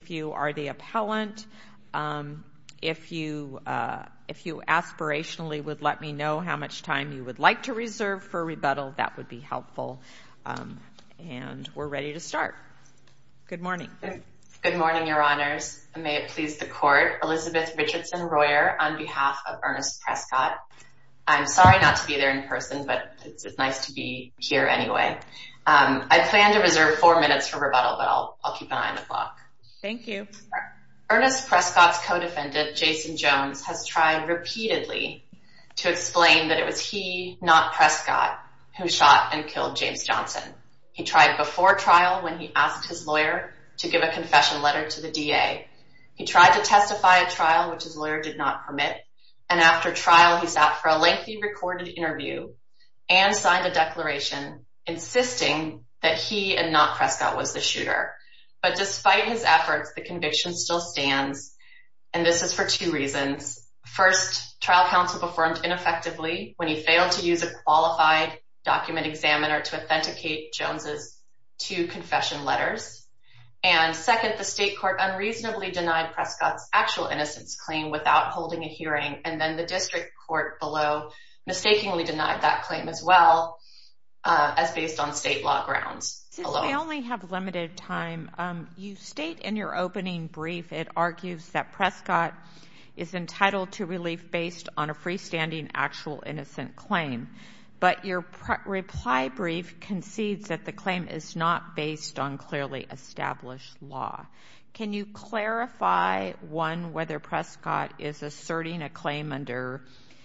you are the appellant. If you aspirationally would let me know how much time you would like to reserve for rebuttal, that would be helpful. And we're ready to start. Good morning. Good morning, Your Honors. May it please the Court, Elizabeth Richardson Royer on behalf of Ernest Prescott. I'm sorry not to be there in person, but it's nice to be here anyway. I plan to reserve 4 minutes for rebuttal, but I'll keep an eye on the clock. Thank you. Ernest Prescott's co-defendant, Jason Jones, has tried repeatedly to explain that it was he, not Prescott, who shot and killed James Johnson. He tried before trial when he asked his lawyer to give a confession letter to the DA. He tried to testify at trial, which his lawyer did not permit. And after trial, he sat for a lengthy recorded interview and signed a declaration insisting that he and not Prescott was the shooter. But despite his efforts, the conviction still stands. And this is for 2 reasons. First, trial counsel performed ineffectively when he failed to use a qualified document examiner to authenticate Jones's 2 confession letters. And second, the state court unreasonably denied Prescott's actual innocence claim without holding a hearing. And then the district court below mistakenly denied that claim as well, as based on state law grounds alone. Since we only have limited time, you state in your opening brief, it argues that Prescott is entitled to relief based on a freestanding actual innocent claim. But your reply brief concedes that the claim is not based on clearly established law. Can you clarify, 1, whether Prescott is asserting a claim under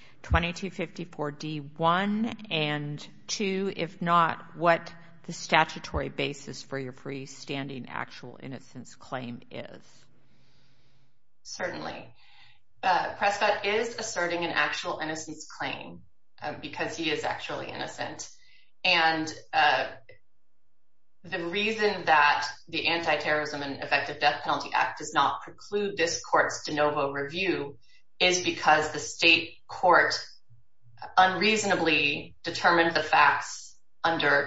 2254D1, and 2, if not, what the statutory basis for your freestanding actual innocence claim is? Certainly. Prescott is asserting an actual innocence claim because he is actually innocent. And the reason that the Anti-Terrorism and Effective Death Penalty Act does not preclude this court's de novo review is because the state court unreasonably determined the facts under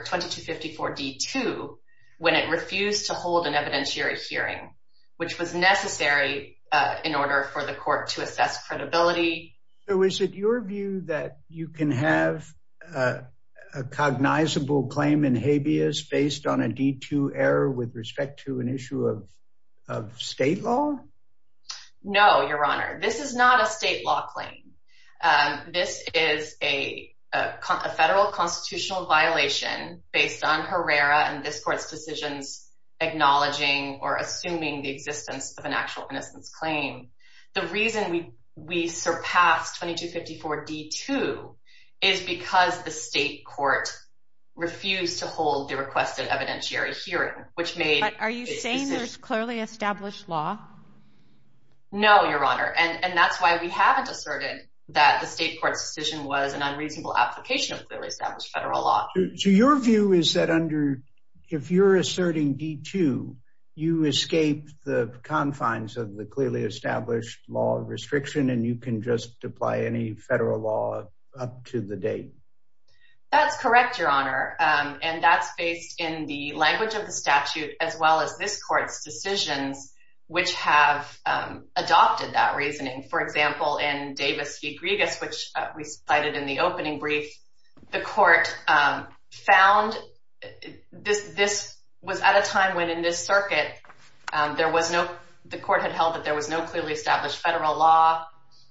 2254D2 when it refused to hold an evidentiary hearing, which was necessary in order for the court to assess credibility. So is it your view that you can have a cognizable claim in habeas based on a D2 error with respect to an issue of state law? No, Your Honor. This is not a state law claim. This is a federal constitutional violation based on Herrera and this court's decisions acknowledging or assuming the existence of an actual innocence claim. The reason we surpassed 2254D2 is because the state court refused to hold the requested evidentiary hearing, which made... But are you saying there's clearly established law? No, Your Honor, and that's why we haven't asserted that the state court's decision was an unreasonable application of clearly established federal law. So your view is that if you're asserting D2, you escape the confines of the clearly established law restriction and you can just apply any federal law up to the date? That's correct, Your Honor, and that's based in the language of the statute as well as this court's decisions which have adopted that reasoning. For example, in Davis v. Grigas, which we cited in the opening brief, the court found this was at a time when in this circuit the court had held that there was no clearly established federal law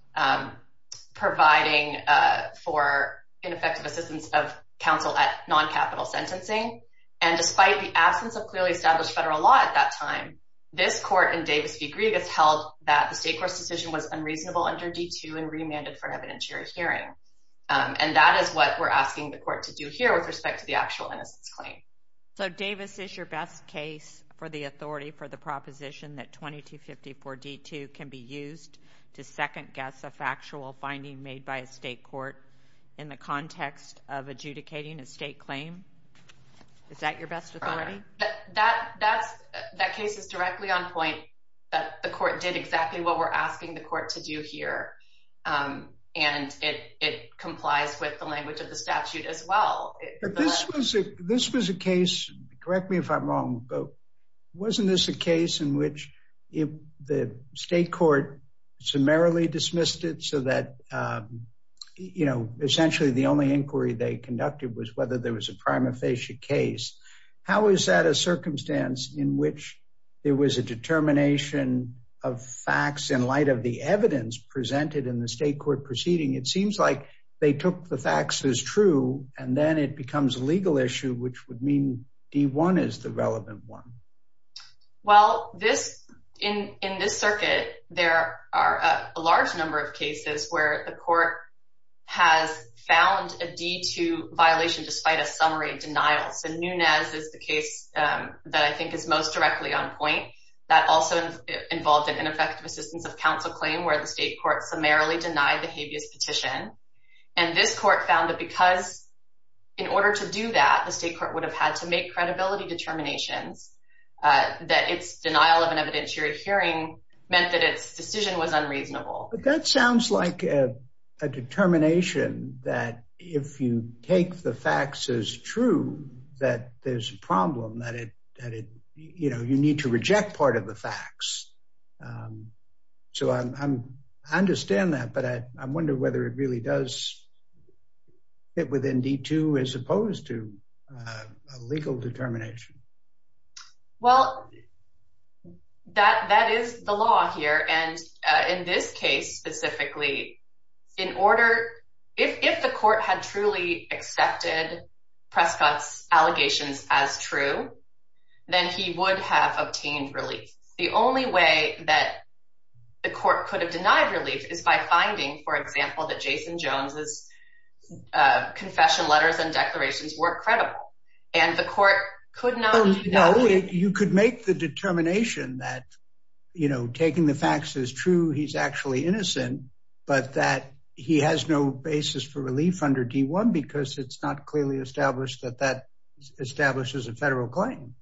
providing for ineffective assistance of counsel at non-capital sentencing. And despite the absence of clearly established federal law at that time, this court in Davis v. Grigas held that the state court's decision was unreasonable under D2 and remanded for an evidentiary hearing. And that is what we're asking the court to do here with respect to the actual innocence claim. So Davis is your best case for the authority for the proposition that 2254D2 can be used to second-guess a factual finding made by a state court in the context of adjudicating a state claim? Is that your best authority? That case is directly on point, that the court did exactly what we're asking the court to do here. And it complies with the language of the statute as well. But this was a case, correct me if I'm wrong, but wasn't this a case in which the state court summarily dismissed it so that, essentially the only inquiry they conducted was whether there was a prima facie case. How is that a circumstance in which there was a determination of facts in light of the evidence presented in the state court proceeding? It seems like they took the facts as true, and then it becomes a legal issue, which would mean D1 is the relevant one. Well, in this circuit, there are a large number of cases where the court has found a D2 violation despite a summary denial. So Nunez is the case that I think is most directly on point. That also involved an ineffective assistance of counsel claim where the state court summarily denied the habeas petition. And this court found that because in order to do that, the state court would have had to make credibility determinations, that its denial of an evidentiary hearing meant that its decision was unreasonable. But that sounds like a determination that if you take the facts as true, that there's a problem, that you need to reject part of the facts. So I understand that, but I wonder whether it really does fit within D2 as opposed to a legal determination. Well, that is the law here. And in this case specifically, if the court had truly accepted Prescott's allegations as true, then he would have obtained relief. The only way that the court could have denied relief is by finding, for example, that Jason Jones's confession letters and declarations weren't credible. And the court could not do that. No, you could make the determination that, taking the facts as true, he's actually innocent, but that he has no basis for relief under D1 because it's not clearly established that establishes a federal claim.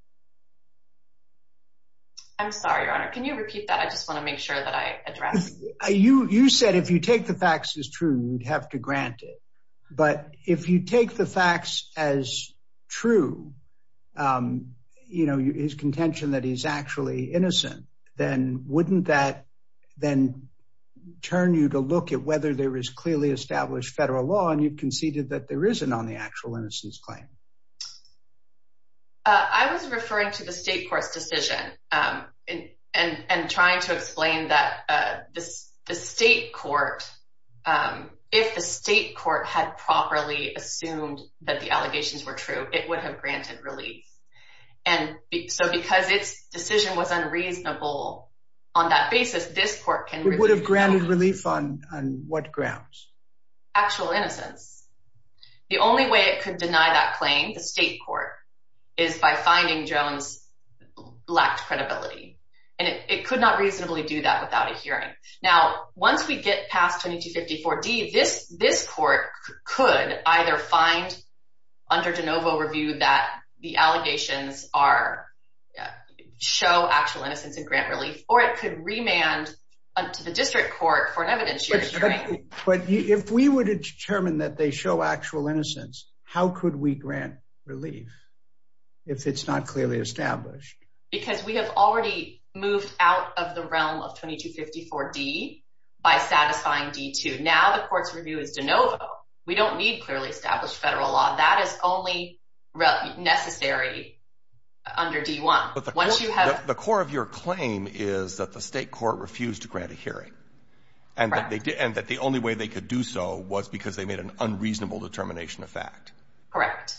I'm sorry, Your Honor. Can you repeat that? I just want to make sure that I address. You said if you take the facts as true, you'd have to grant it. But if you take the facts as true, his contention that he's actually innocent, then wouldn't that then turn you to look at whether there is clearly established federal law, and you've conceded that there isn't on the actual innocence claim? I was referring to the state court's decision and trying to explain that the state court, if the state court had properly assumed that the allegations were true, it would have granted relief. And so because its decision was unreasonable on that basis, this court can review. It would have granted relief on what grounds? Actual innocence. The only way it could deny that claim, the state court, is by finding Jones lacked credibility. And it could not reasonably do that without a hearing. Now, once we get past 2254D, this court could either find under de novo review that the allegations show actual innocence and grant relief, or it could remand to the district court for an evidentiary hearing. But if we were to determine that they show actual innocence, how could we grant relief if it's not clearly established? Because we have already moved out of the realm of 2254D by satisfying D2. Now the court's review is de novo. We don't need clearly established federal law. That is only necessary under D1. But the core of your claim is that the state court refused to grant a hearing, and that the only way they could do so was because they made an unreasonable determination of fact. Correct.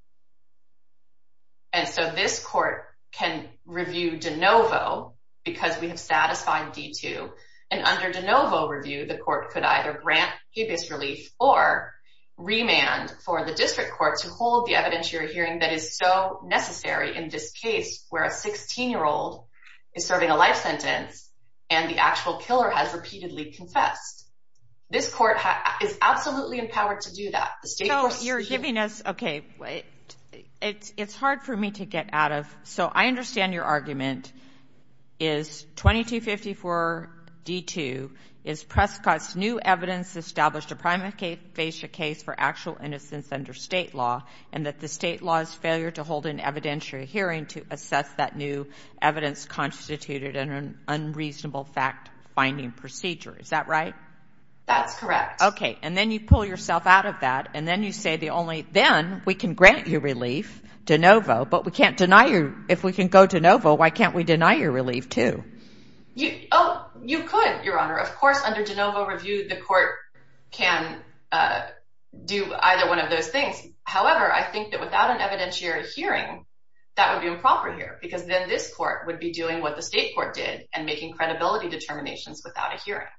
And so this court can review de novo because we have satisfied D2. And under de novo review, the court could either grant habeas relief or remand for the district court to hold the evidentiary hearing that is so necessary in this case where a 16-year-old is serving a life sentence and the actual killer has repeatedly confessed. This court is absolutely empowered to do that. The state court. You're giving us, okay, it's hard for me to get out of. So I understand your argument is 2254D D2 is Prescott's new evidence established a prima facie case for actual innocence under state law, and that the state law's failure to hold an evidentiary hearing to assess that new evidence constituted an unreasonable fact-finding procedure. Is that right? That's correct. Okay, and then you pull yourself out of that, and then you say then we can grant you relief, de novo, but we can't deny if we can go de novo, why can't we deny your relief too? You could, Your Honor. Of course, under de novo review, the court can do either one of those things. However, I think that without an evidentiary hearing, that would be improper here, because then this court would be doing what the state court did and making credibility determinations without a hearing.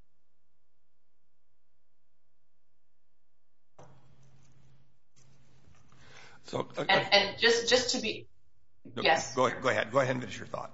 So, and just to be, yes. Go ahead and finish your thought.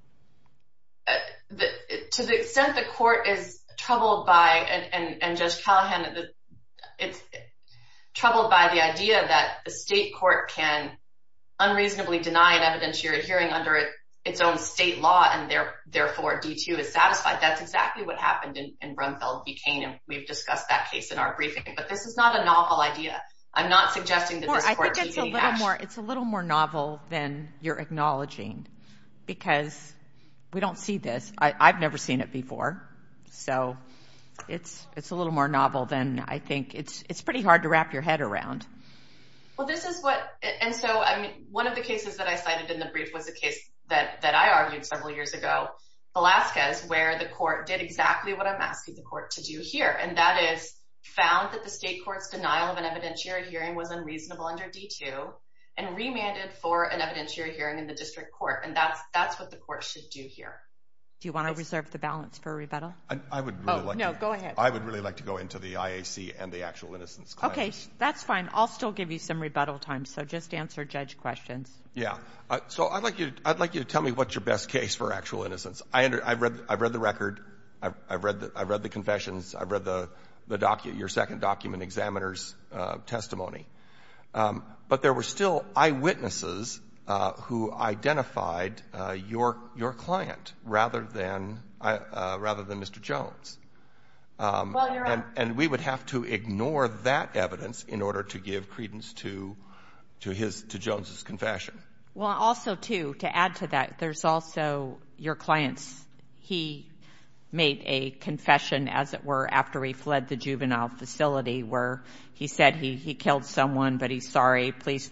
To the extent the court is troubled by, and Judge Callahan, it's troubled by the idea that the state court can unreasonably deny an evidentiary hearing under its own state law, and therefore D2 is satisfied. That's exactly what happened in Brumfeld v. Kane, and we've discussed that case in our briefing. But this is not a novel idea. I'm not suggesting that this court take any action. It's a little more novel than you're acknowledging, because we don't see this. I've never seen it before. So it's a little more novel than I think. It's pretty hard to wrap your head around. Well, this is what, and so, I mean, one of the cases that I cited in the brief was a case that I argued several years ago, Velasquez, where the court did exactly what I'm asking the court to do here, and that is found that the state court's denial of an evidentiary hearing was unreasonable under D2 and remanded for an evidentiary hearing in the district court. And that's what the court should do here. Do you want to reserve the balance for a rebuttal? I would really go ahead. I would really like to go into the IAC and the actual innocence claims. Okay, that's fine. I'll still give you some rebuttal time, so just answer judge questions. Yeah. So I'd like you to tell me what's your best case for actual innocence. I've read the record. I've read the confessions. I've read your second document examiner's testimony. But there were still eyewitnesses who identified your client rather than Mr. Jones. Well, you're right. And we would have to ignore that evidence in order to give credence to Jones's confession. Well, also too, to add to that, there's also your client's. He made a confession, as it were, after he fled the juvenile facility, where he said he killed someone, but he's sorry. Please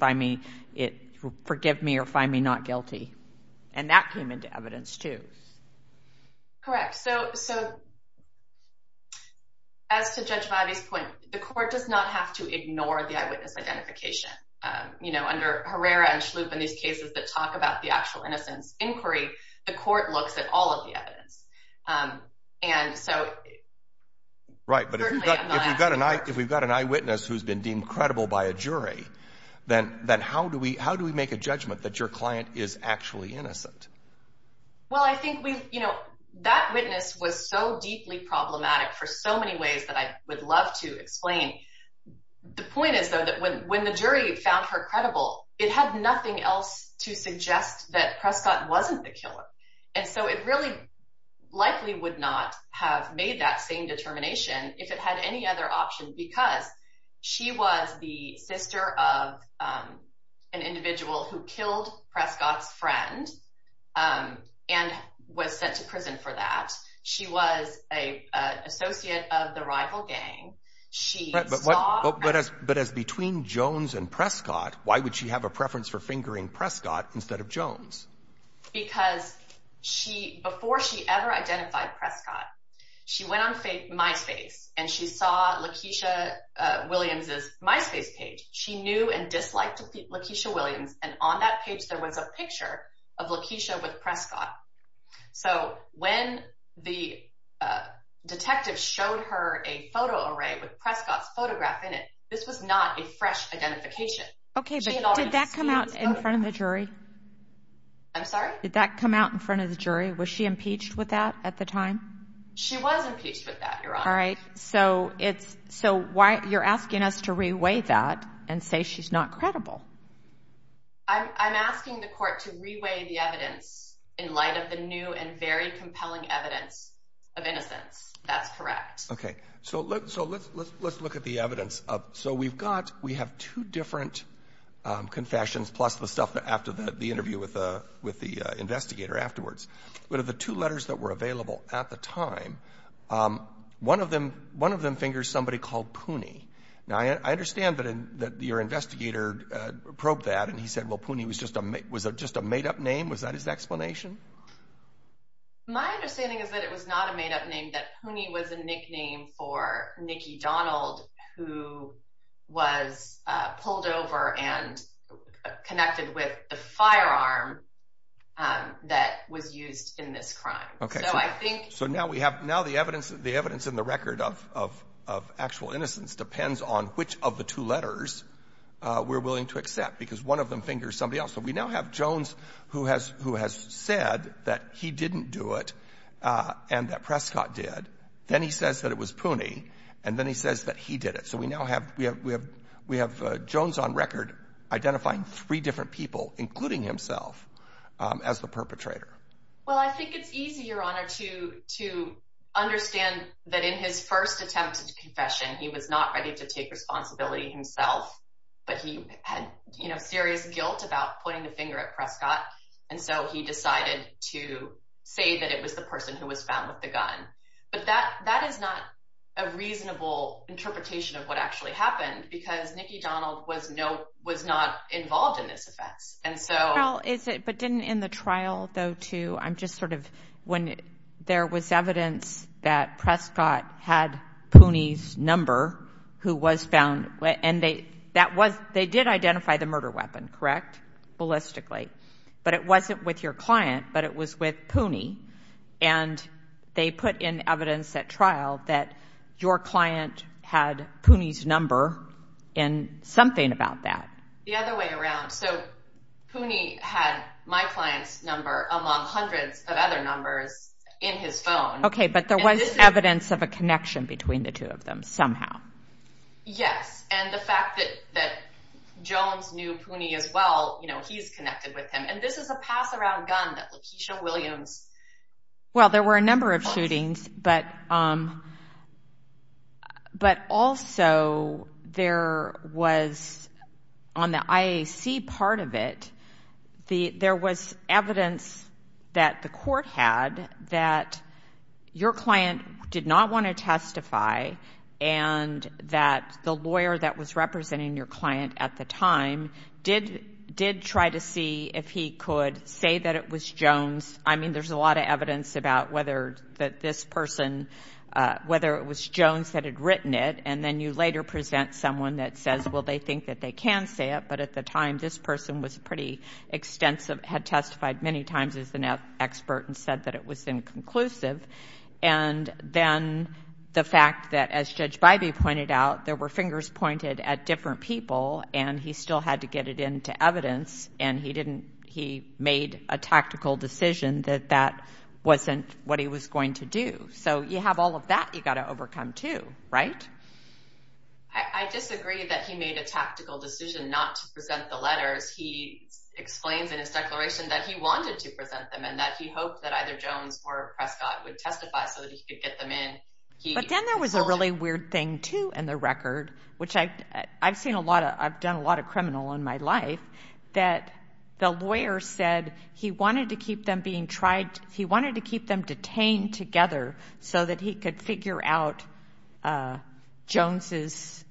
forgive me or find me not guilty. And that came into evidence too. Correct. So as to Judge Vivey's point, the court does not have to ignore the eyewitness identification. Under Herrera and Schlup in these cases that talk about the actual innocence inquiry, the court looks at all of the evidence. And so, right, but if we've got an eyewitness who's been deemed credible by a jury, then how do we make a judgment that your client is actually innocent? Well, I think that witness was so deeply problematic for so many ways that I would love to explain. The point is, though, that when the jury found her credible, it had nothing else to suggest that Prescott wasn't the killer. And so it really likely would not have made that same determination if it had any other option, because she was the sister of an individual who killed Prescott's friend and was sent to prison for that. She was an associate of the rival gang. But as between Jones and Prescott, why would she have a preference for fingering Prescott instead of Jones? Because before she ever identified Prescott, she went on MySpace and she saw Lakeisha Williams's MySpace page. She knew and disliked Lakeisha Williams, and on that page there was a picture of Lakeisha with Prescott. So when the detective showed her a photo array with Prescott's photograph in it, this was not a fresh identification. Okay, but did that come out in front of the jury? I'm sorry? Did that come out in front of the jury? Was she impeached with that at the time? She was impeached with that, Your Honor. All right. So why you're asking us to reweigh that and say she's not credible? I'm asking the court to reweigh the evidence in light of the new and very compelling evidence of innocence. That's correct. Okay. So let's look at the evidence. So we have two different confessions plus the stuff that after the interview with the investigator afterwards. But of the two letters that were available at the time, one of them fingers somebody called Pooney. Now I understand that your investigator probed that, and he said, well, Pooney was just a made up name. Was that his explanation? My understanding is that it was not a made up name. That Pooney was a nickname for Nikki Donald, who was pulled over and connected with the firearm that was used in this crime. Okay. So I think now we have the evidence in the record of actual innocence depends on which of the two letters we're willing to accept, because one of them fingers somebody else. So we now have Jones who has said that he didn't do it and that Prescott did. Then he says that it was Pooney, and then he says that he did it. So we now have Jones on record identifying three different people, including himself, as the perpetrator. Well, I think it's easy, Your Honor, to understand that in his first attempted confession, he was not ready to take responsibility himself, but he had, serious guilt about pointing the finger at Prescott, and so he decided to say that it was the person who was found with the gun. But that is not a reasonable interpretation of what actually happened, because Nikki Donald was not involved in this offense. And so, well, but didn't in the trial though too, I'm just sort of, when there was evidence that Prescott had Pooney's number, who was found, and they did identify the murder weapon, correct? Ballistically. But it wasn't with your client, but it was with Pooney. And they put in evidence at trial that your client had Pooney's number and something about that. The other way around. So Pooney had my client's number among hundreds of other numbers in his phone. Okay, but there was evidence of a connection between the two of them somehow. Yes, and the fact that Jones knew Pooney as well, he's connected with him. And this is a pass-around gun that Lakeisha Williams... Well, there were a number of shootings, but also there was, on the IAC part of it, there was evidence that the court had that your client did not want to testify, and that the lawyer that was representing your client at the time did try to see if he could say that it was Jones. I mean, there's a lot of evidence about whether it was Jones that had written it, and then you later present someone that says, well, they think that they can say it, but at the time this person was pretty extensive, had testified many times as an expert and said that it was inconclusive. And then the fact that, as Judge Bybee pointed out, there were fingers pointed at different people, and he still had to get it into evidence, and he made a tactical decision that wasn't what he was going to do. So you have all of that you got to overcome too, right? I disagree that he made a tactical decision not to present the letters. He explains in his declaration that he wanted to present them and that he hoped that either Jones or Prescott would testify so that he could get them in. But then there was a really weird thing too in the record, which I've done a lot of criminal in my life, that the lawyer said he wanted to keep them being tried, he wanted to keep them detained together so that he could figure out Jones's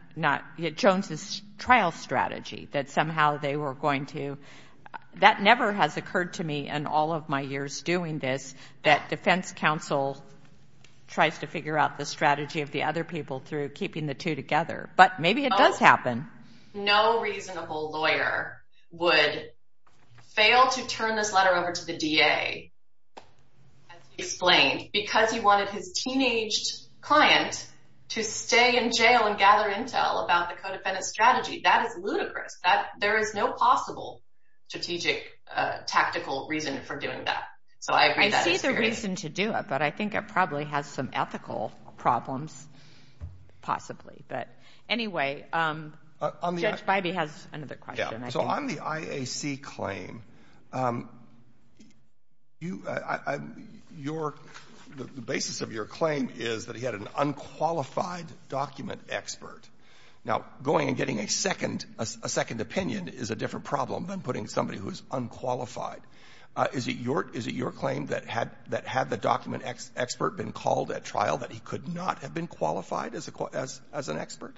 trial strategy, that somehow they were going to. That never has occurred to me in all of my years doing this, that defense counsel tries to figure out the strategy of the other people through keeping the two together. But maybe it does happen. No reasonable lawyer would fail to turn this letter over to the DA, as he explained, because he wanted his teenaged client to stay in jail and gather intel about the co-defendant's strategy. That is ludicrous. There is no possible strategic, tactical reason for doing that. So I agree that I see the reason to do it, but I think it probably has some ethical problems, possibly. But anyway, Judge Bybee has another question. Yeah. So on the IAC claim, your the basis of your claim is that he had an unqualified document expert. Now, going and getting a second opinion is a different problem than putting somebody who is unqualified. Is it your claim that had the document expert been called at trial that he could not have been qualified as an expert?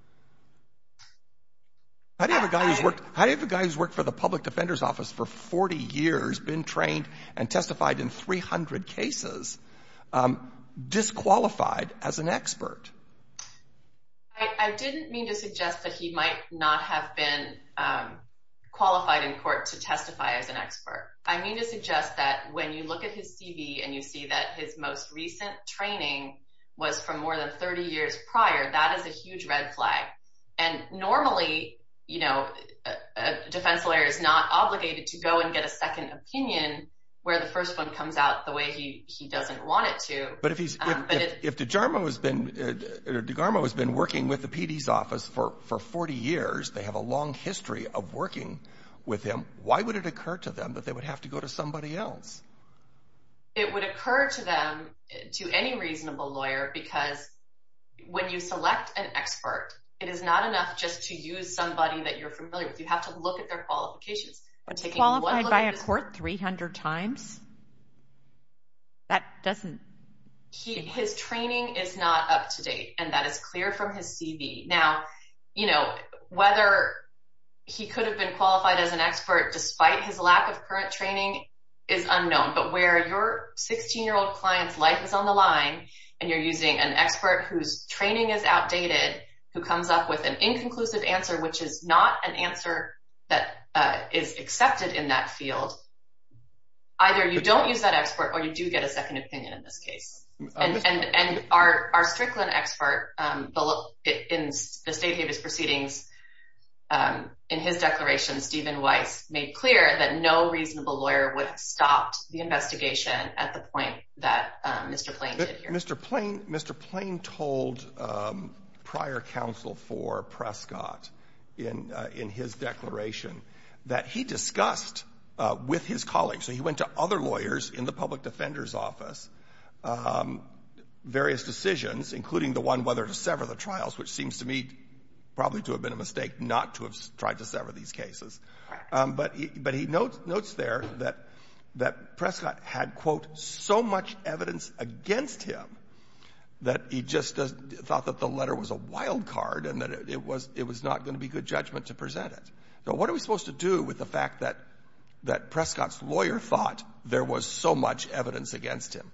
How do you have a guy who's worked for the Public Defender's Office for 40 years, been trained and testified in 300 cases, disqualified as an expert? I didn't mean to suggest that he might not have been qualified in court to testify as an expert. I mean to suggest that when you look at his CV and you see that his most recent training was from more than 30 years prior, that is a huge red flag. And normally, you know, a defense lawyer is not obligated to go and get a second opinion where the first one comes out the way he doesn't want it to. But if DeGarmo has been working with the PD's office for 40 years, they have a long history of working with him, why would it occur to them that they would have to go to somebody else? It would occur to them, to any reasonable lawyer, because when you select an expert, it is not enough just to use somebody that you're familiar with. You have to look at their qualifications. Qualified by a court 300 times? That doesn't... His training is not up to date, and that is clear from his CV. Now, you know, whether he could have been qualified as an expert despite his lack of current training is unknown. But where your 16-year-old client's life is on the line and you're using an expert whose training is outdated, who comes up with an inconclusive answer, which is not an answer that is accepted in that field, either you don't use that expert or you do get a second opinion in this case. And our Strickland expert in the state habeas proceedings, in his declaration, Stephen Weiss, made clear that no reasonable lawyer would have stopped the investigation at the point that Mr. Plain did here. Mr. Plain told prior counsel for Prescott in his declaration that he discussed with his colleagues, so he went to other lawyers in the public defender's office, various decisions, including the one whether to sever the trials, which seems to me probably to have been a mistake not to have tried to sever these cases. But he notes there that Prescott had, quote, so much evidence against him that he just thought that the letter was a wild card and that it was not going to be good judgment to present it. So what are we supposed to do with the fact that Prescott's lawyer thought there was so much evidence against him?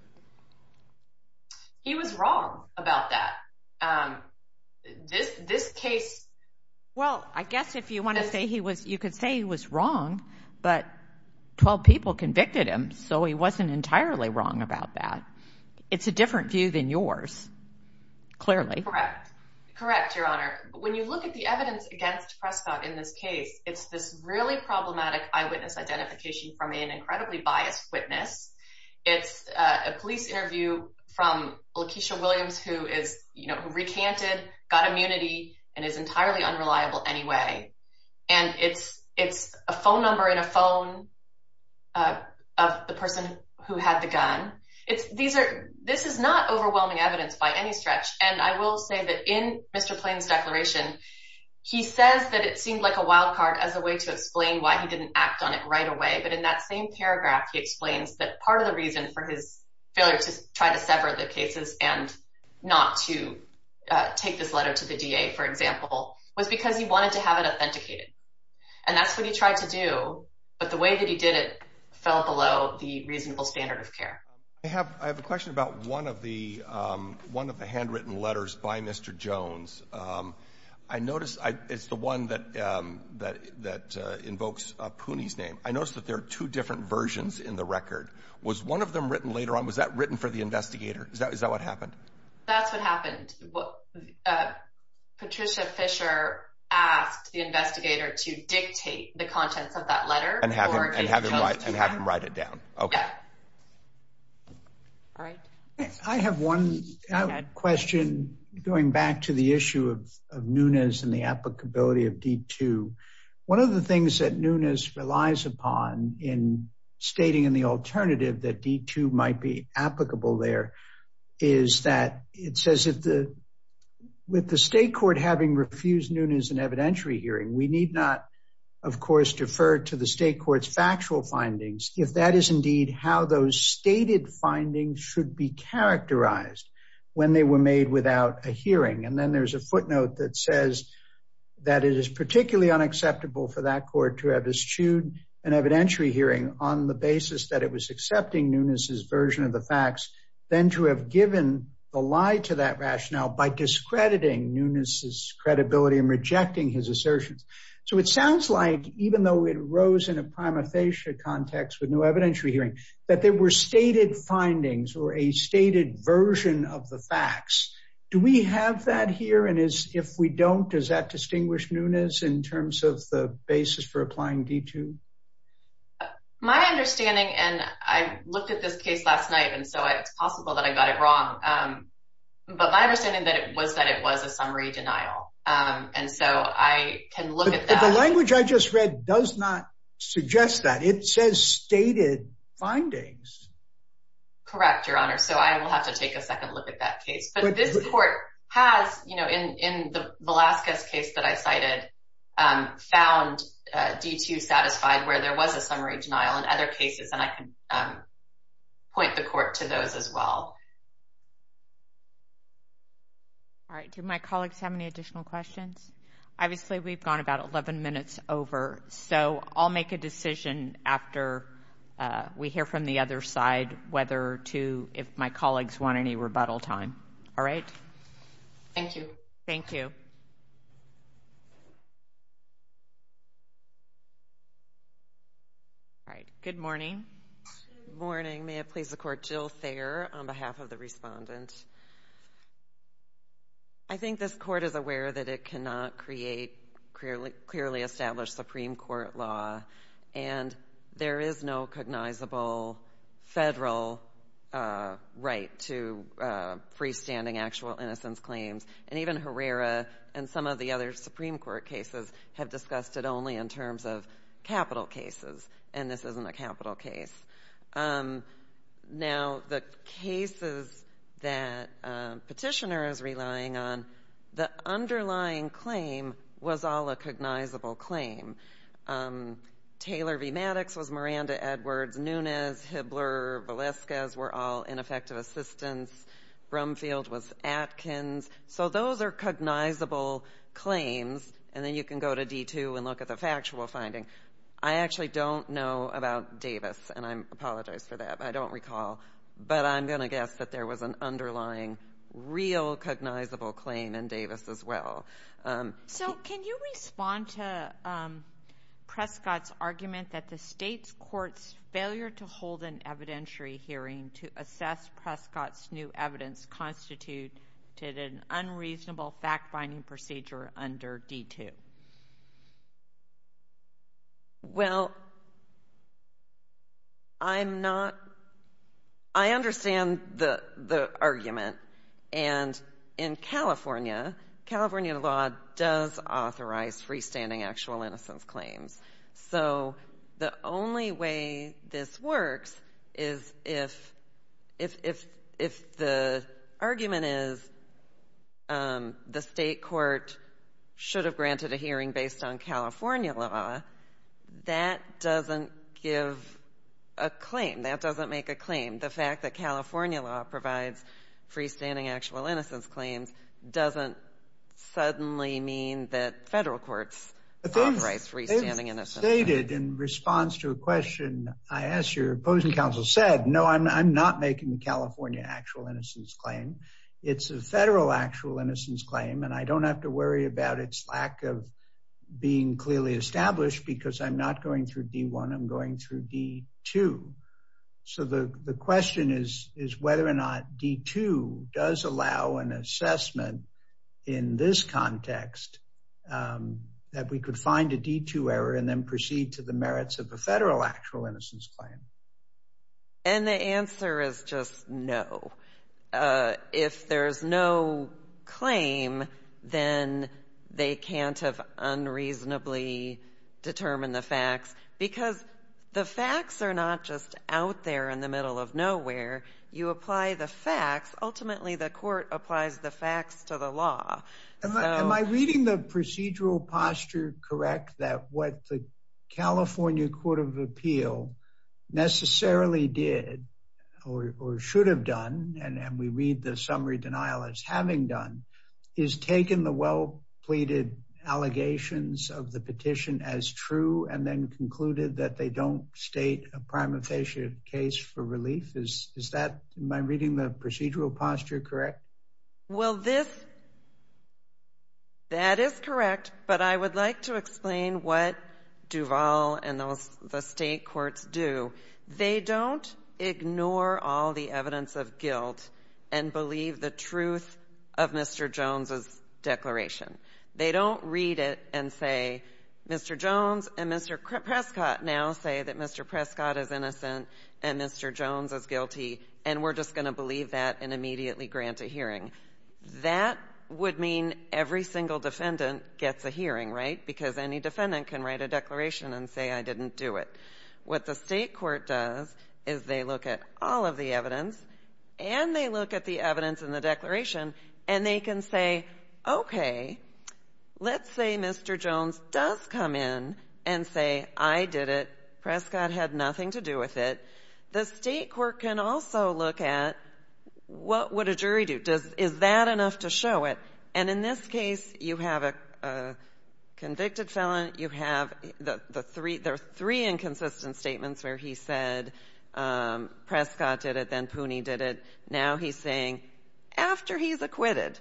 He was wrong about that. This case... Well, I guess if you want to say you could say he was wrong, but 12 people convicted him, so he wasn't entirely wrong about that. It's a different view than yours, clearly. Correct, Your Honor. When you look at the evidence against Prescott in this case, it's this really problematic eyewitness identification from an incredibly biased witness. It's a police interview from Lakeisha Williams, who recanted, got immunity, and is entirely unreliable anyway. And it's a phone number in a phone of the person who had the gun. This is not overwhelming evidence by any stretch. And I will say that in Mr. Plain's declaration, he says that it seemed like a wild card as a way to explain why he didn't act on it right away. But in that same paragraph, he explains that part of the reason for his failure to try to sever the cases and not to take this letter to the DA, for example, was because he wanted to have it authenticated. And that's what he tried to do. But the way that he did it fell below the reasonable standard of care. I have a question about one of the handwritten letters by Mr. Jones. I noticed it's the one that invokes Pooney's name. I noticed that there are two different versions in the record. Was one of them written later on? Was that written for the investigator? Is that what happened? That's what happened. Patricia Fisher asked the investigator to dictate the contents of that letter and have him write it down. Okay. Yeah. All right. I have one question going back to the issue of Nunes and the applicability of D2. One of the things that Nunes relies upon in stating in the alternative that D2 might be applicable there is that it says with the state court having refused Nunes an evidentiary hearing, we need not, of course, defer to the state court's factual findings if that is indeed how those stated findings should be characterized when they were made without a hearing. And then there's a footnote that says that it is particularly unacceptable for that court to have eschewed an evidentiary hearing on the basis that it was accepting Nunes's version of the facts, then to have given the lie to that rationale by discrediting Nunes's credibility and rejecting his assertions. So it sounds like, even though it arose in a prima facie context with no evidentiary hearing, that there were stated findings or a stated version of the facts. Do we have that here? And if we don't, does that distinguish Nunes in terms of the basis for applying D2? My understanding, and I looked at this case last night, and so it's possible that I got it wrong, but my understanding that it was a summary denial. And so I can look at that. But the language I just read does not suggest that. It says stated findings. Correct, Your Honor. So I will have to take a second look at that case. But this court has, in the Velasquez case that I cited, found D2 satisfied where there was a summary denial in other cases, and I can point the court to those as well. All right. Do my colleagues have any additional questions? Obviously, we've gone about 11 minutes over, so I'll make a decision after we hear from the other side if my colleagues want any rebuttal time. All right? Thank you. Thank you. All right. Good morning. Good morning. May it please the Court, Jill Thayer on behalf of the respondent. I think this Court is aware that it cannot create clearly established Supreme Court law, and there is no cognizable federal right to freestanding actual innocence claims. And even Herrera and some of the other Supreme Court cases have discussed it only in terms of capital cases, and this isn't a capital case. Now, the cases that petitioner is relying on, the underlying claim was all a cognizable claim. Taylor v. Maddox was Miranda Edwards. Nunes, Hibbler, Velasquez were all ineffective assistance. Brumfield was Atkins. So those are cognizable claims, and then you can go to D2 and look at the factual finding. I actually don't know about Davis, and I apologize for that. I don't recall. But I'm going to guess that there was an underlying real cognizable claim in Davis as well. So can you respond to Prescott's argument that the state's court's failure to hold an evidentiary hearing to assess Prescott's new evidence constituted an unreasonable fact-finding procedure under D2? Well, I understand the argument, and in California law does authorize freestanding actual innocence claims. So the only way this works is if the argument is the state court should have granted a hearing based on California law, that doesn't give a claim. That doesn't make a claim. The fact that California law provides freestanding actual innocence claims doesn't suddenly mean that federal courts authorize freestanding innocence. They've stated in response to a question I asked, your opposing counsel said, no, I'm not making the California actual innocence claim. It's a federal actual innocence claim, and I don't have to worry about its lack of being clearly established because I'm not going through D1, I'm going through D2. So the question is whether or not D2 does allow an assessment in this context that we could find a D2 error and then proceed to the merits of a federal actual innocence claim. And the answer is just no. If there's no claim, then they can't have unreasonably determined the facts, because The facts are not just out there in the middle of nowhere. You apply the facts. Ultimately, the court applies the facts to the law. Am I reading the procedural posture correct, that what the California Court of Appeal necessarily did or should have done, and we read the summary denial as having done, is taken the well-pleaded allegations of the petition as true and then concluded that they don't state a prima facie case for relief? Am I reading the procedural posture correct? Well, that is correct, but I would like to explain what Duval and the state courts do. They don't ignore all the evidence of guilt and believe the truth of Mr. Jones's declaration. They don't read it and say, Mr. Jones and Mr. Prescott now say that Mr. Prescott is innocent and Mr. Jones is guilty, and we're just going to believe that and immediately grant a hearing. That would mean every single defendant gets a hearing, right? Because any defendant can write a declaration and say, I didn't do it. What the state court does is they look at all of the evidence, and they look at the evidence in the declaration, and they can say, okay, let's say Mr. Jones does come in and say, I did it, Prescott had nothing to do with it. The state court can also look at, what would a jury do? Is that enough to show it? And in this case, you have a convicted felon. You have there are three inconsistent statements where he said Prescott did it, then Pooney did it. Now he's saying after he's acquitted,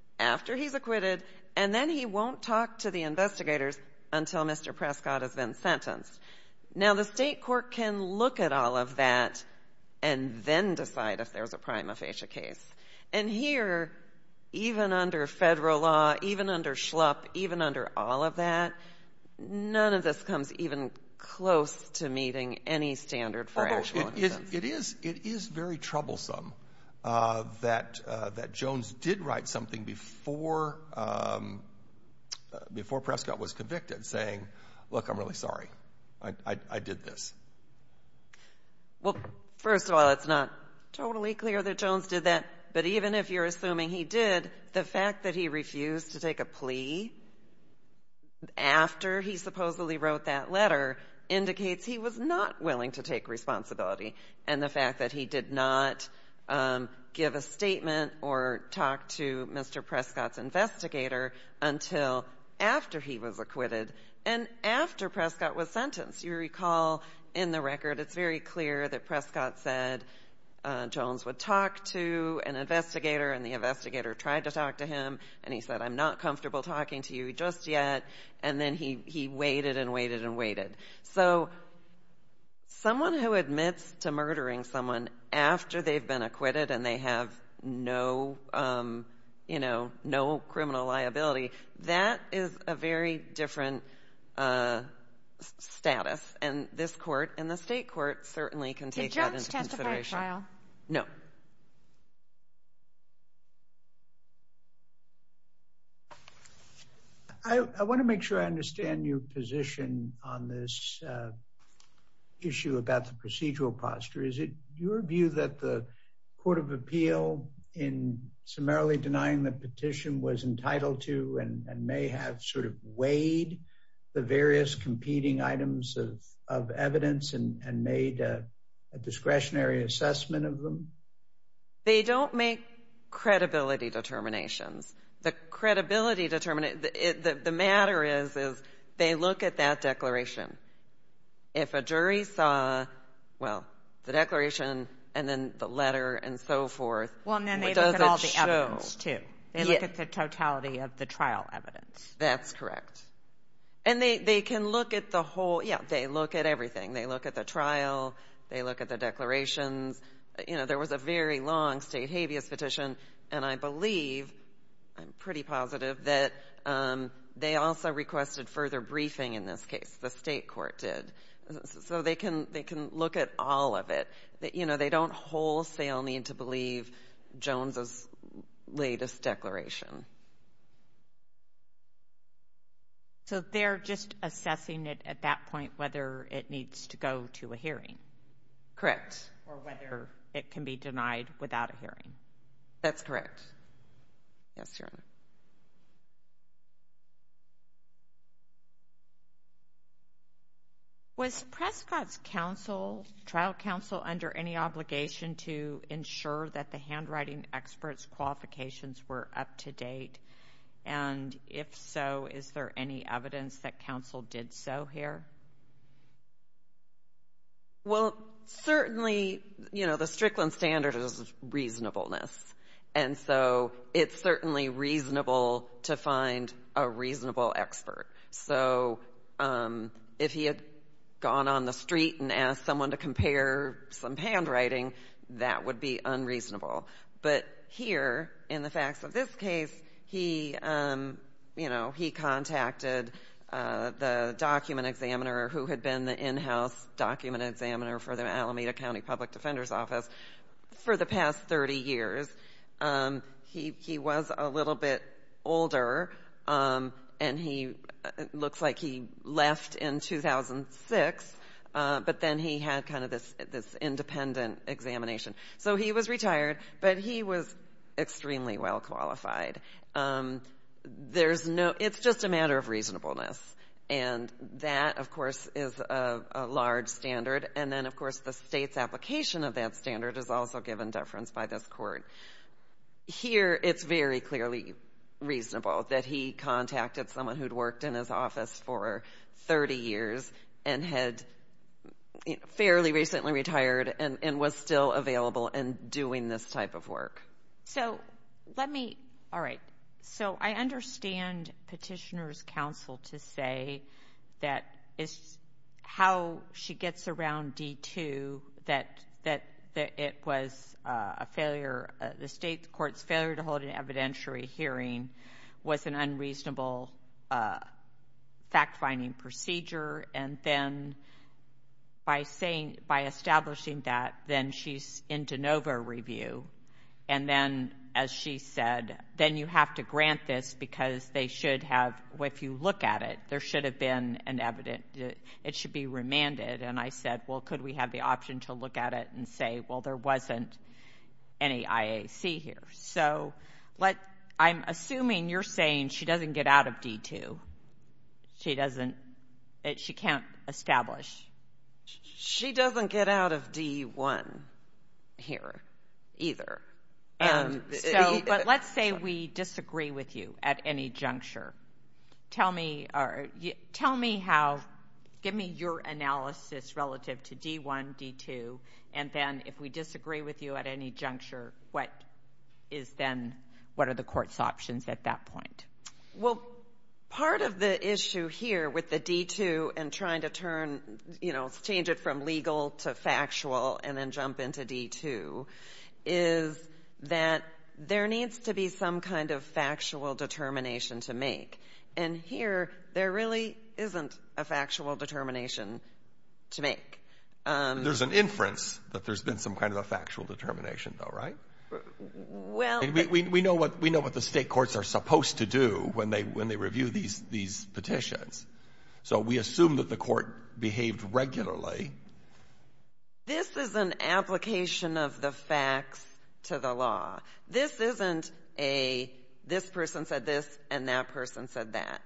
and then he won't talk to the investigators until Mr. Prescott has been sentenced. Now, the state court can look at all of that and then decide if there's a prima facie case. And here, even under federal law, even under Schlupp, even under all of that, none of this comes even close to meeting any standard for actual innocence. It is very troublesome that Jones did write something before Prescott was convicted, saying, look, I'm really sorry. I did this. Well, first of all, it's not totally clear that Jones did that. But even if you're assuming he did, the fact that he refused to take a plea after he supposedly wrote that letter indicates he was not willing to take responsibility. And the fact that he did not give a statement or talk to Mr. Prescott's investigator until after he was acquitted and after Prescott was sentenced. You recall in the record, it's very clear that Prescott said Jones would talk to an investigator, and the investigator tried to talk to him, and he said, I'm not comfortable talking to you just yet. And then he waited and waited and waited. So someone who admits to murdering someone after they've been acquitted and they have no criminal liability, that is a very different status. And this court and the state court certainly can take that into consideration. Did Jones testify at trial? No. I want to make sure I understand your position on this issue about the procedural posture. Is it your view that the Court of Appeal, in summarily denying the petition, was entitled to and may have sort of weighed the various competing items of evidence and made a discretionary assessment of them? They don't make credibility determinations. The credibility the matter is they look at that declaration. If a jury saw, the declaration and then the letter and so forth, well, and then they look at all the evidence, too. They look at the totality of the trial evidence. That's correct. And they can look at the whole, they look at everything. They look at the trial. They look at the declarations. There was a very long state habeas petition, and I believe, I'm pretty positive, that they also requested further briefing in this case. The state court did. So they can look at all of it. They don't wholesale need to believe Jones's latest declaration. So they're just assessing it at that point, whether it needs to go to a hearing. Correct. Or whether it can be denied without a hearing. That's correct. Yes, Your Honor. Was Prescott's trial counsel, under any obligation to ensure that the handwriting expert's qualifications were up to date? And if so, is there any evidence that counsel did so here? Well, certainly, the Strickland standard is reasonableness. And so it's certainly reasonable to find a reasonable expert. So if he had gone on the street and asked someone to compare some handwriting, that would be unreasonable. But here, in the facts of this case, he contacted the document examiner who had been the in-house document examiner for the Alameda County Public Defender's Office for the past 30 years. He was a little bit older, and it looks like he left in 2006, but then he had kind of this independent examination. So he was retired, but he was extremely well qualified. It's just a matter of reasonableness. And that, of course, is a large standard. And then, of course, the state's application of that standard is also given deference by this court. Here, it's very clearly reasonable that he contacted someone who'd worked in his office for 30 years and had fairly recently retired and was still available and doing this type of work. So all right. So I understand petitioner's counsel to say that is how she gets around D2, that it was a failure, the state court's failure to hold an evidentiary hearing was an unreasonable fact-finding procedure, and then by establishing that, then she's in de novo review. And then, as she said, then you have to grant this because they should have, if you look at it, there should have been it should be remanded. And I said, well, could we have the option to look at it and say, well, there wasn't any IAC here. So I'm assuming you're saying she doesn't get out of D2. She can't establish. She doesn't get out of D1 here either. But let's say we disagree with you at any juncture. Tell me how, give me your analysis relative to D1, D2, and then if we disagree with you at any juncture, what are the court's options at that point? Well, part of the issue here with the D2 and trying to change it from legal to factual and then jump into D2 is that there needs to be some kind of factual determination to make. And here, there really isn't a factual determination to make. There's an inference that there's been some kind of a factual determination, though, right? Well, we know what the state courts are supposed to do when they review these petitions. So we assume that the court behaved regularly. This is an application of the facts to the law. This isn't this person said this and that person said that.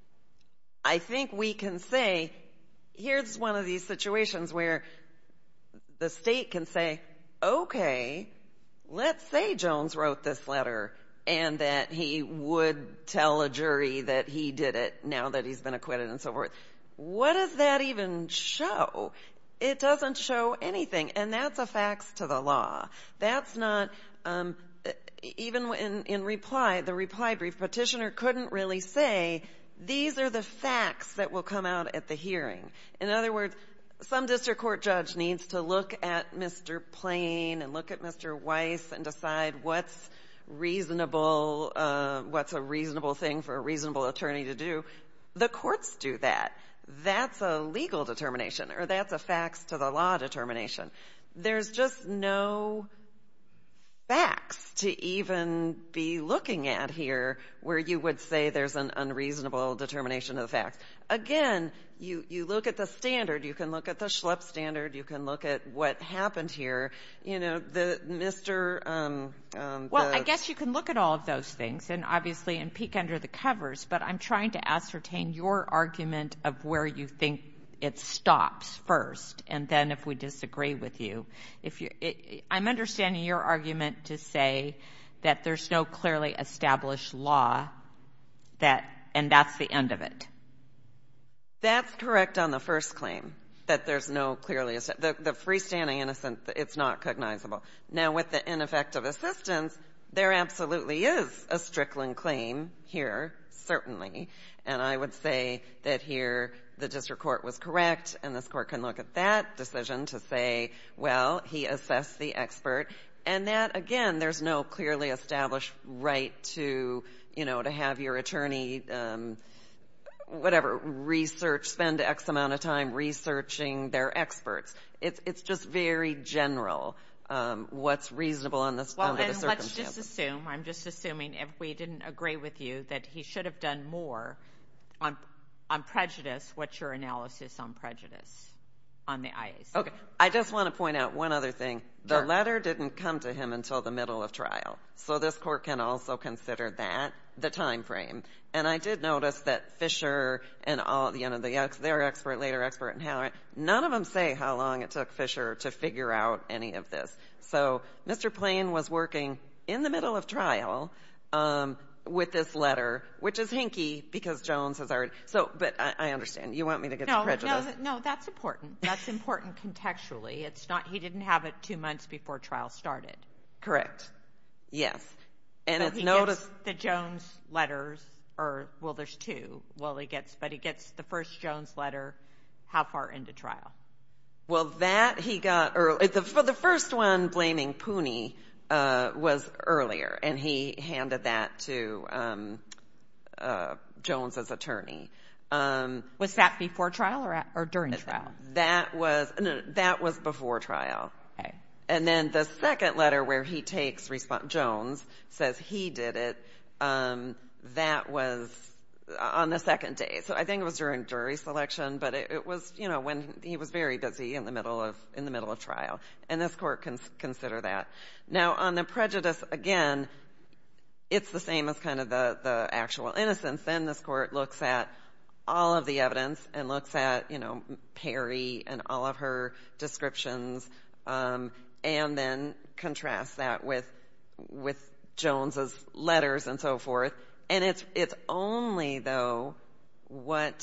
I think we can say, here's one of these situations where the state can say, okay, let's say Jones wrote this letter and that he would tell a jury that he did it now that he's been acquitted and so forth. What does that even show? It doesn't show anything, and that's a facts to the law. That's not, even in the reply brief, petitioner couldn't really say, these are the facts that will come out at the hearing. In other words, some district court judge needs to look at Mr. Plain and look at Mr. Weiss and decide what's reasonable, what's a reasonable thing for a reasonable attorney to do. The courts do that. That's a legal determination, or that's a facts to the law determination. There's just no facts to even be looking at here where you would say there's an unreasonable determination of the facts. Again, you look at the standard. You can look at the Schlepp standard. You can look at what happened here. You know, well, I guess you can look at all of those things and peek under the covers, but I'm trying to ascertain your argument of where you think it stops first, and then if we disagree with you. I'm understanding your argument to say that there's no clearly established law and that's the end of it. That's correct on the first claim, that there's no clearly established. The freestanding innocent, it's not cognizable. Now, with the ineffective assistance, there absolutely is a Strickland claim here, certainly, and I would say that here the district court was correct, and this court can look at that decision to say, well, he assessed the expert, and that, again, there's no clearly established right to, to have your attorney, spend X amount of time researching their experts. It's just very general. What's reasonable under the circumstances. Well, and let's just assume, I'm just assuming if we didn't agree with you that he should have done more on prejudice. What's your analysis on prejudice on the IAC? Okay. I just want to point out one other thing. Sure. The letter didn't come to him until the middle of trial. So this court can also consider that, the time frame. And I did notice that Fisher and all, their expert, later expert, and Halloran, none of them say how long it took Fisher to figure out any of this. So Mr. Plain was working in the middle of trial with this letter, which is hinky because Jones has already. So, but I understand. You want me to get to prejudice? No, that's important. That's important contextually. It's not. He didn't have it 2 months before trial started. Correct. Yes. And so it's he noticed gets the Jones letters, there's two. Well, he gets the first Jones letter. How far into trial? Well, that he got early. For the first one, blaming Pooney was earlier, and he handed that to Jones's attorney. Was that before trial or during trial? That was before trial. Okay. And then the second letter where he takes Jones says he did it. That was on the second day. So I think it was during jury selection, but it was, when he was very busy in the middle of trial. And this court can consider that. Now, on the prejudice, again, it's the same as kind of the actual innocence. Then this court looks at all of the evidence and looks at, Perry and all of her descriptions, and then contrasts that with Jones's letters and so forth. And it's only, though, what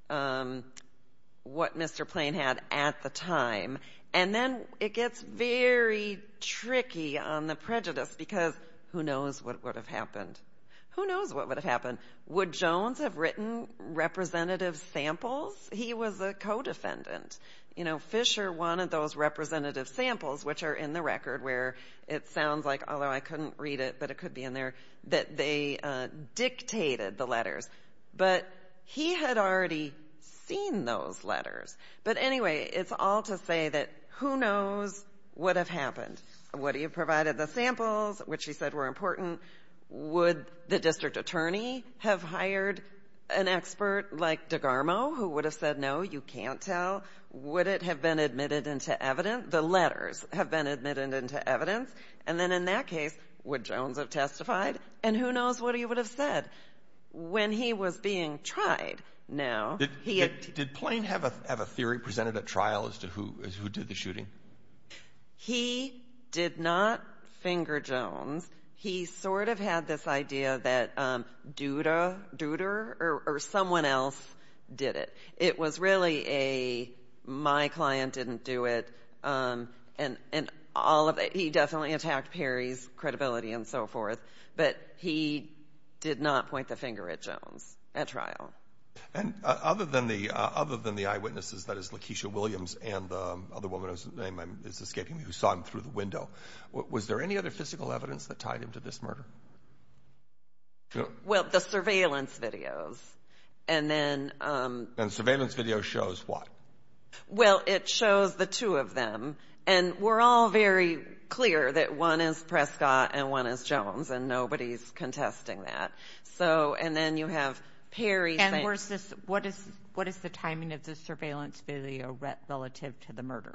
Mr. Plain had at the time. And then it gets very tricky on the prejudice because who knows what would have happened? Who knows what would have happened? Would Jones have written representative samples? He was a co-defendant. Fisher wanted those representative samples, which are in the record, where it sounds like, although I couldn't read it, but it could be in there, that they dictated the letters. But he had already seen those letters. But anyway, it's all to say that who knows what have happened. Would he have provided the samples, which he said were important? Would the district attorney have hired an expert like DeGarmo who would have said, no, you can't tell? Would it have been admitted into evidence? The letters have been admitted into evidence. And then in that case, would Jones have testified? And who knows what he would have said when he was being tried. Now, Did Plain have a theory presented at trial as to who did the shooting? He did not finger Jones. He sort of had this idea that Duder or someone else did it. It was really my client didn't do it, and all of it. He definitely attacked Perry's credibility and so forth, but he did not point the finger at Jones at trial. And other than the eyewitnesses, that is Lakeisha Williams and the other woman whose name is escaping me, who saw him through the window, was there any other physical evidence that tied him to this murder? Well, the surveillance videos, and then and the surveillance video shows what? Well, it shows the two of them, and we're all very clear that one is Prescott and one is Jones, and nobody's contesting that. So, and then you have Perry saying... And where's this, what is the timing of the surveillance video relative to the murder?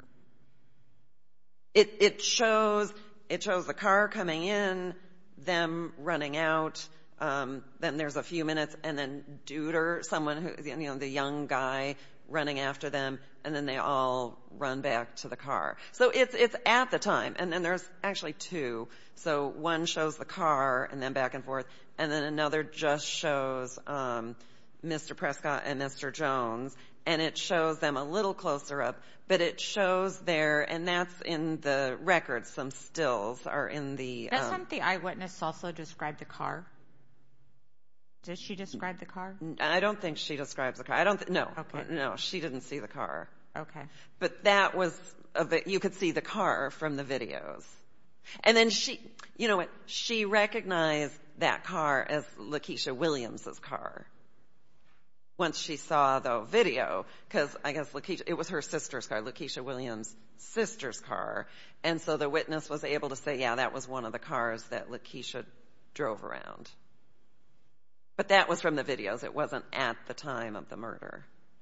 It shows the car coming in, them running out, then there's a few minutes, and then Duder, someone who, the young guy running after them, and then they all run back to the car. So it's at the time, and then there's actually two. So one shows the car, and then back and forth, and then another just shows Mr. Prescott and Mr. Jones, and it shows them a little closer up, but it shows there, and that's in the records, some stills are in the... Doesn't the eyewitness also describe the car? Does she describe the car? I don't think she describes the car. No. Okay. No, she didn't see the car. Okay. But that was, you could see the car from the videos. And then she recognized that car as Lakeisha Williams's car. Once she saw the video, because I guess it was her sister's car, Lakeisha Williams' sister's car. And so the witness was able to say, yeah, that was one of the cars that Lakeisha drove around. But that was from the videos. It wasn't at the time of the murder.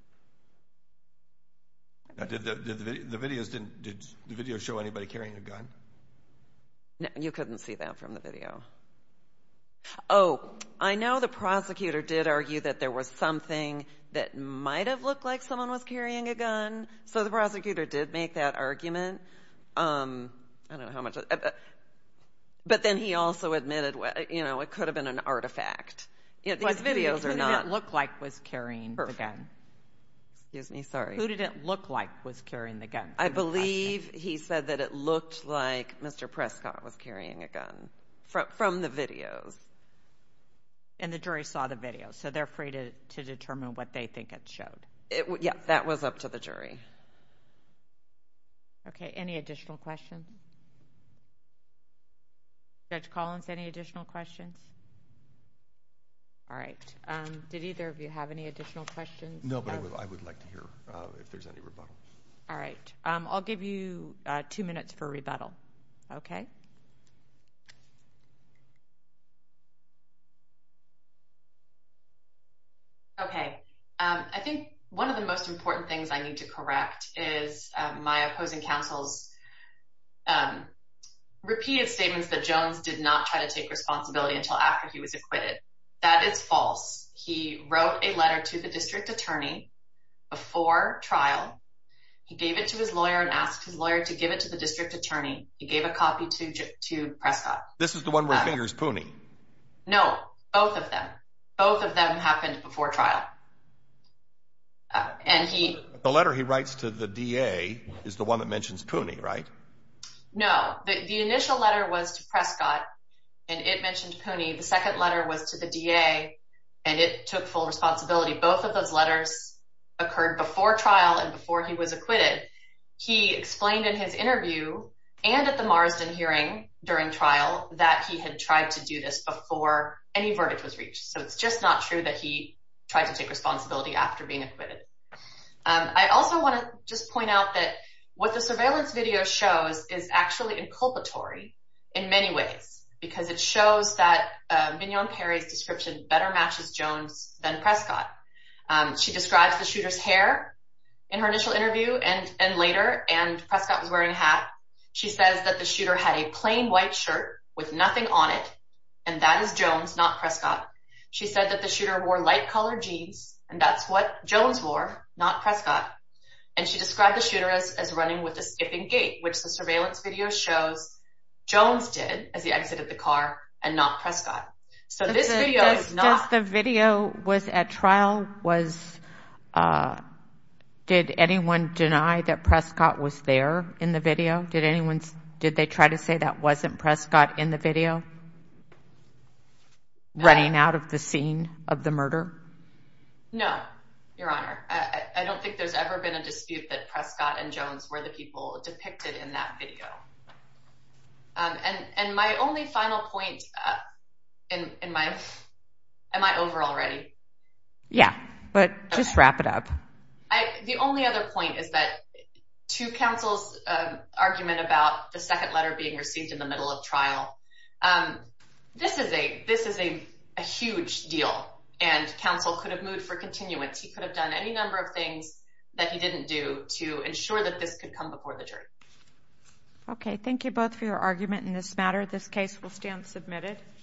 Now, did the video show anybody carrying a gun? No, you couldn't see that from the video. Oh, I know the prosecutor did argue that there was something that might have looked like someone was carrying a gun. So the prosecutor did make that argument. I don't know how much, but then he also admitted, it could have been an artifact. These videos are not... Who did it look like was carrying the gun? Excuse me, sorry. Who did it look like was carrying the gun? I believe he said that it looked like Mr. Prescott was carrying a gun from the videos. And the jury saw the video, so they're free to determine what they think it showed. Yeah, that was up to the jury. Okay, any additional questions? Judge Collins, any additional questions? All right. Did either of you have any additional questions? No, but I would like to hear if there's any rebuttal. All right. I'll give you 2 minutes for rebuttal. Okay? Okay. I think one of the most important things I need to correct is my opposing counsel's repeated statements that Jones did not try to take responsibility until after he was acquitted. That is false. He wrote a letter to the district attorney before trial. He gave it to his lawyer and asked his lawyer to give it to the district attorney. He gave a copy to Prescott. This is the one where fingers Pooney. No, both of them. Both of them happened before trial. The letter he writes to the DA is the one that mentions Pooney, right? No, the initial letter was to Prescott, and it mentioned Pooney. The second letter was to the DA, and it took full responsibility. Both of those letters occurred before trial and before he was acquitted. He explained in his interview and at the Marsden hearing during trial that he had tried to do this before any verdict was reached. So it's just not true that he tried to take responsibility after being acquitted. I also want to just point out that what the surveillance video shows is actually inculpatory in many ways, because it shows that Mignon Perry's description better matches Jones than Prescott. She describes the shooter's hair in her initial interview and later, and Prescott was wearing a hat. She says that the shooter had a plain white shirt with nothing on it, and that is Jones, not Prescott. She said that the shooter wore light-colored jeans, and that's what Jones wore, not Prescott. And she described the shooter as running with a skipping gait, which the surveillance video shows Jones did as he exited the car and not Prescott. So this video is not... Does the video was at trial, did anyone deny that Prescott was there in the video? Did they try to say that wasn't Prescott in the video? Running out of the scene of the murder? No, Your Honor. I don't think there's ever been a dispute that Prescott and Jones were the people depicted in that video. And my only final point am I over already? Yeah, but just wrap it up. The only other point is that To counsel's argument about the second letter being received in the middle of trial, this is a huge deal, and counsel could have moved for continuance. He could have done any number of things that he didn't do to ensure that this could come before the jury. Okay, thank you both for your argument in this matter. This case will stand submitted.